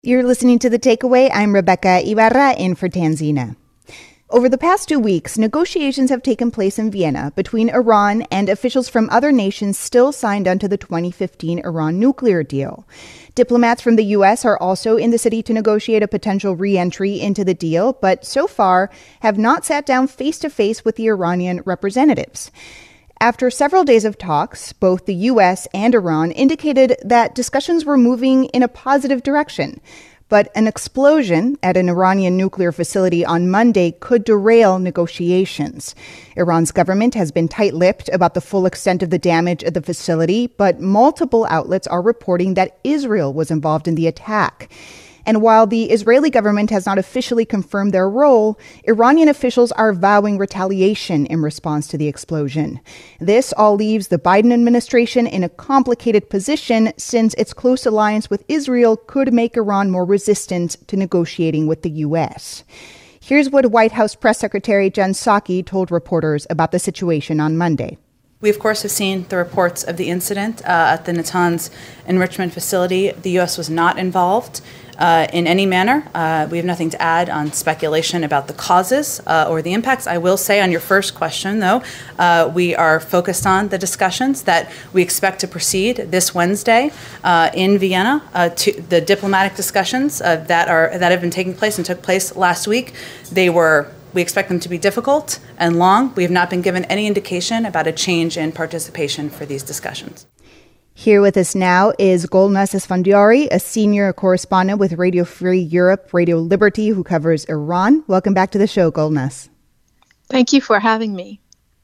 You're listening to The Takeaway. I'm Rebecca Ibarra in for Tanzina. Over the past 2 weeks, negotiations have taken place in Vienna between Iran and officials from other nations still signed onto the 2015 Iran nuclear deal. Diplomats from the U.S. are also in the city to negotiate a potential re-entry into the deal, but so far have not sat down face-to-face with the Iranian representatives. After several days of talks, both the U.S. and Iran indicated that discussions were moving in a positive direction. But an explosion at an Iranian nuclear facility on Monday could derail negotiations. Iran's government has been tight-lipped about the full extent of the damage at the facility, but multiple outlets are reporting that Israel was involved in the attack. And while the Israeli government has not officially confirmed their role, Iranian officials are vowing retaliation in response to the explosion. This all leaves the Biden administration in a complicated position since its close alliance with Israel could make Iran more resistant to negotiating with the U.S. Here's what White House Press Secretary Jen Psaki told reporters about the situation on Monday. We, of course, have seen the reports of the incident at the Natanz enrichment facility. The U.S. was not involved in any manner. We have nothing to add on speculation about the causes or the impacts. I will say on your first question, though, we are focused on the discussions that we expect to proceed this Wednesday in Vienna. To the diplomatic discussions that have been taking place and took place last week. We expect them to be difficult and long. We have not been given any indication about a change in participation for these discussions. Here with us now is Golnaz Esfandiari, a senior correspondent with Radio Free Europe, Radio Liberty, who covers Iran. Welcome back to the show, Golnaz. Thank you for having me.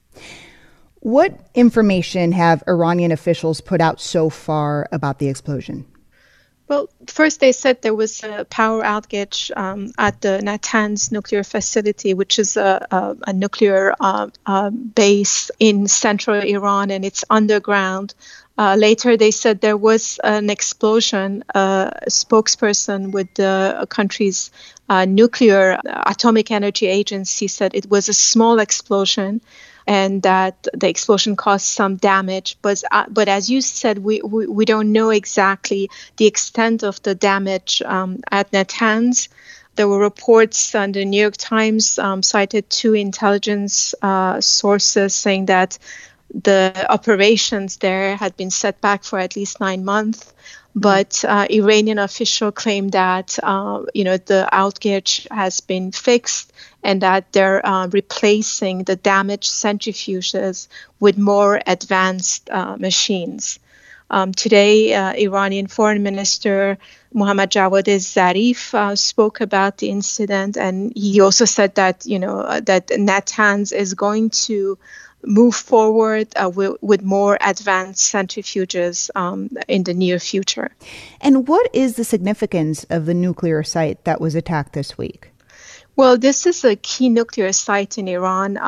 What information have Iranian officials put out so far about the explosion? Well, first they said there was a power outage at the Natanz nuclear facility, which is a nuclear base in central Iran, and it's underground. Later they said there was an explosion. A spokesperson with the country's nuclear atomic energy agency said it was a small explosion, and that the explosion caused some damage. But as you said, we don't know exactly the extent of the damage at Natanz. There were reports, and the New York Times cited 2 intelligence sources saying that the operations there had been set back for at least 9 months. But Iranian officials claim that the outage has been fixed and that they're replacing the damaged centrifuges with more advanced machines. Today, Iranian Foreign Minister Mohammad Javad Zarif spoke about the incident, and he also said that that Natanz is going to move forward with more advanced centrifuges in the near future. And what is the significance of the nuclear site that was attacked this week? Well, this is a key nuclear site in Iran.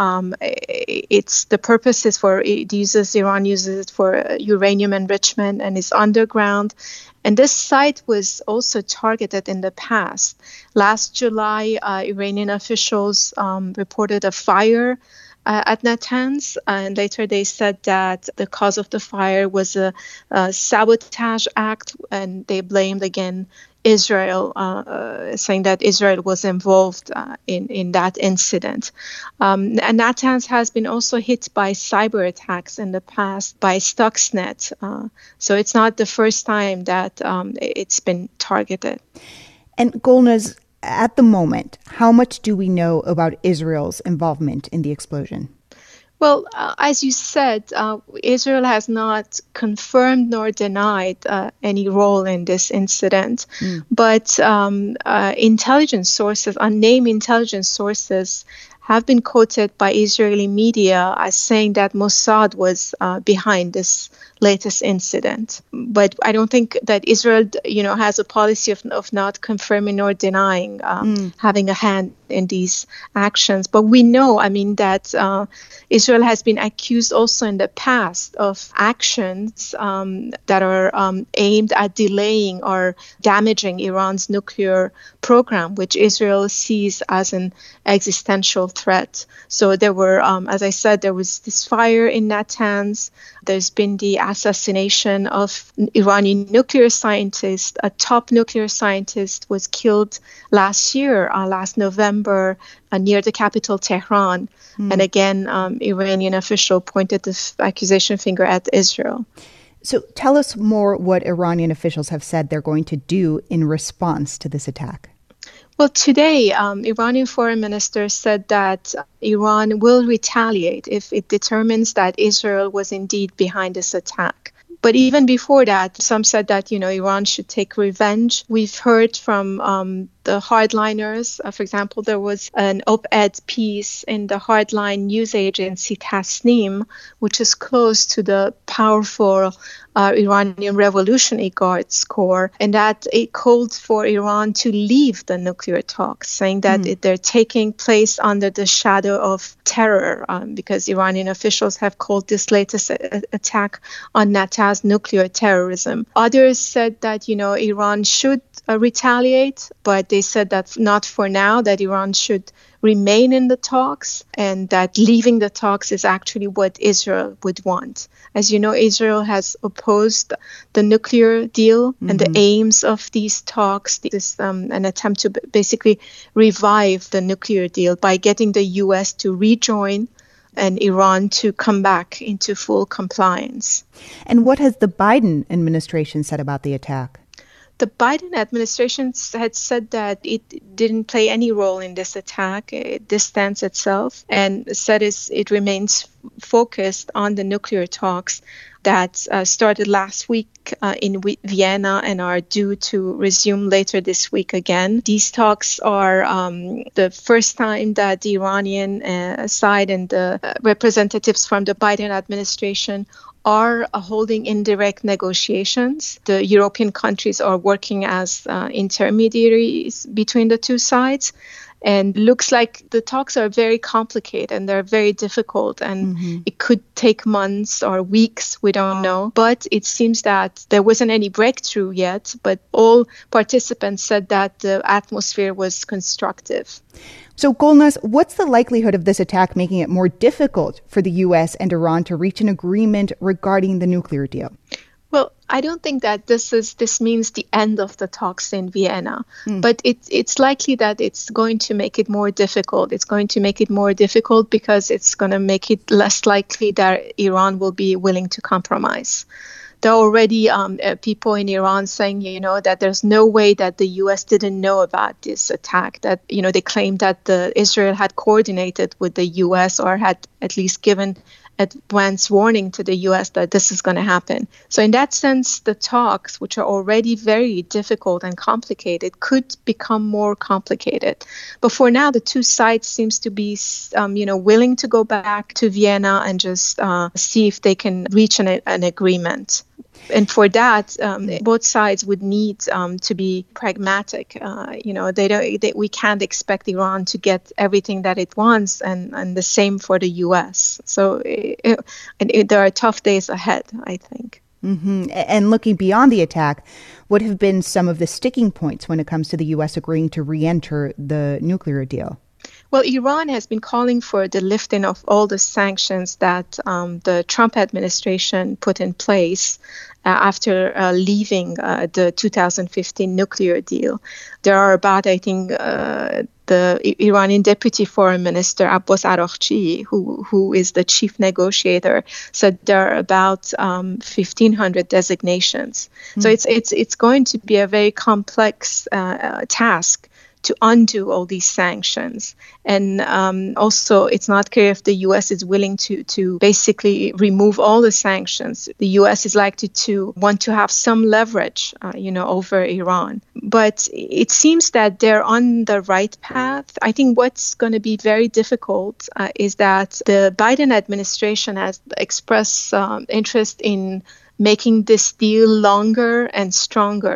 Iran uses it for uranium enrichment and is underground. And this site was also targeted in the past. Last July, Iranian officials reported a fire at Natanz, and later they said that the cause of the fire was a sabotage act, and they blamed again Israel, saying that Israel was involved in that incident. And Natanz has been also hit by cyber attacks in the past by Stuxnet, so it's not the first time that it's been targeted. And Golnaz, at the moment, how much do we know about Israel's involvement in the explosion? Well, as you said, Israel has not confirmed nor denied any role in this incident. But intelligence sources, unnamed intelligence sources, have been quoted by Israeli media as saying that Mossad was behind this latest incident. But I don't think that Israel, has a policy of not confirming nor denying having a hand in these actions. But we know, that Israel has been accused also in the past of actions that are aimed at delaying or damaging Iran's nuclear program, which Israel sees as an existential threat. So there were, as I said, there was this fire in Natanz. There's been the assassination of Iranian nuclear scientist. A top nuclear scientist was killed last November, near the capital, Tehran. And again, Iranian official pointed the accusation finger at Israel. So tell us more what Iranian officials have said they're going to do in response to this attack. Well, today, Iranian foreign minister said that Iran will retaliate if it determines that Israel was indeed behind this attack. But even before that, some said that, Iran should take revenge. We've heard from the hardliners. For example, there was an op-ed piece in the hardline news agency Tasnim, which is close to the powerful Iranian Revolutionary Guards Corps, and that it called for Iran to leave the nuclear talks, saying that they're taking place under the shadow of terror, because Iranian officials have called this latest attack on Natanz nuclear terrorism. Others said that, Iran should retaliate, but they said that not for now, that Iran should remain in the talks, and that leaving the talks is actually what Israel would want. As you know, Israel has opposed the nuclear deal and the aims of these talks. This is an attempt to basically revive the nuclear deal by getting the U.S. to rejoin and Iran to come back into full compliance. And what has the Biden administration said about the attack? The Biden administration had said that it didn't play any role in this attack. It distanced itself and said it remains focused on the nuclear talks that started last week in Vienna and are due to resume later this week again. These talks are the first time that the Iranian side and the representatives from the Biden administration are holding indirect negotiations. The European countries are working as intermediaries between the two sides. And looks like the talks are very complicated and they're very difficult, and it could take months or weeks, we don't know. But it seems that there wasn't any breakthrough yet, but all participants said that the atmosphere was constructive. So, Golnaz, what's the likelihood of this attack making it more difficult for the U.S. and Iran to reach an agreement regarding the nuclear deal? Well, I don't think that this means the end of the talks in Vienna, but it's likely that it's going to make it more difficult. It's going to make it more difficult because it's going to make it less likely that Iran will be willing to compromise. There are already people in Iran saying, that there's no way that the U.S. didn't know about this attack, that, they claim that Israel had coordinated with the U.S. or had at least given advance warning to the U.S. that this is going to happen. So in that sense, the talks, which are already very difficult and complicated, could become more complicated. But for now, the two sides seems to be, willing to go back to Vienna and just see if they can reach an agreement. And for that, both sides would need to be pragmatic. We can't expect Iran to get everything that it wants, and the same for the U.S. So there are tough days ahead, I think. And looking beyond the attack, what have been some of the sticking points when it comes to the U.S. agreeing to re-enter the nuclear deal? Well, Iran has been calling for the lifting of all the sanctions that the Trump administration put in place after leaving the 2015 nuclear deal. There are about, I think, the Iranian Deputy Foreign Minister Abbas Araghchi, who is the chief negotiator, said there are about 1,500 designations. So it's going to be a very complex task to undo all these sanctions. And also, it's not clear if the U.S. is willing to basically remove all the sanctions. The U.S. is likely to want to have some leverage, over Iran. But it seems that they're on the right path. I think what's going to be very difficult is that the Biden administration has expressed interest in making this deal longer and stronger.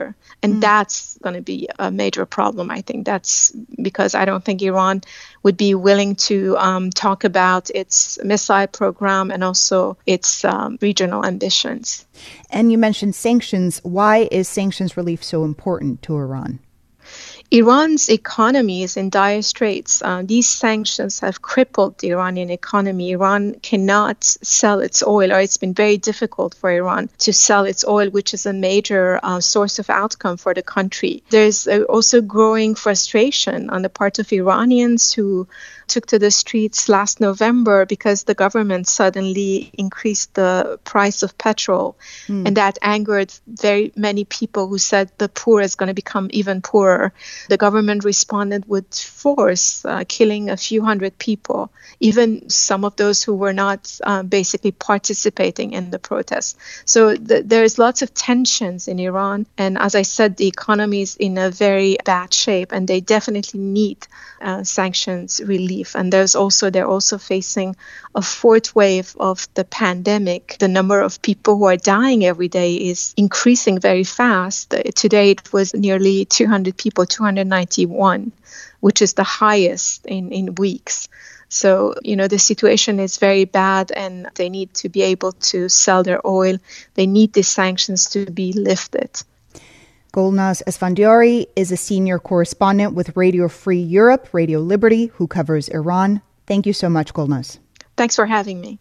And that's going to be a major problem, I think. That's because I don't think Iran would be willing to talk about its missile program and also its regional ambitions. And you mentioned sanctions. Why is sanctions relief so important to Iran? Iran's economy is in dire straits. These sanctions have crippled the Iranian economy. Iran cannot sell its oil, or it's been very difficult for Iran to sell its oil, which is a major source of outcome for the country. There's also growing frustration on the part of Iranians who took to the streets last November because the government suddenly increased the price of petrol. And that angered very many people who said the poor is going to become even poorer. The government responded with force, killing a few hundred people, even some of those who were not basically participating in the protests. So there's lots of tensions in Iran. And as I said, the economy is in a very bad shape, and they definitely need sanctions relief. And they're also facing a fourth wave of the pandemic. The number of people who are dying every day is increasing very fast. Today it was nearly 200 people, 291, which is the highest in weeks. So, the situation is very bad, and they need to be able to sell their oil. They need the sanctions to be lifted. Golnaz Esfandiari is a senior correspondent with Radio Free Europe, Radio Liberty, who covers Iran. Thank you so much, Golnaz. Thanks for having me.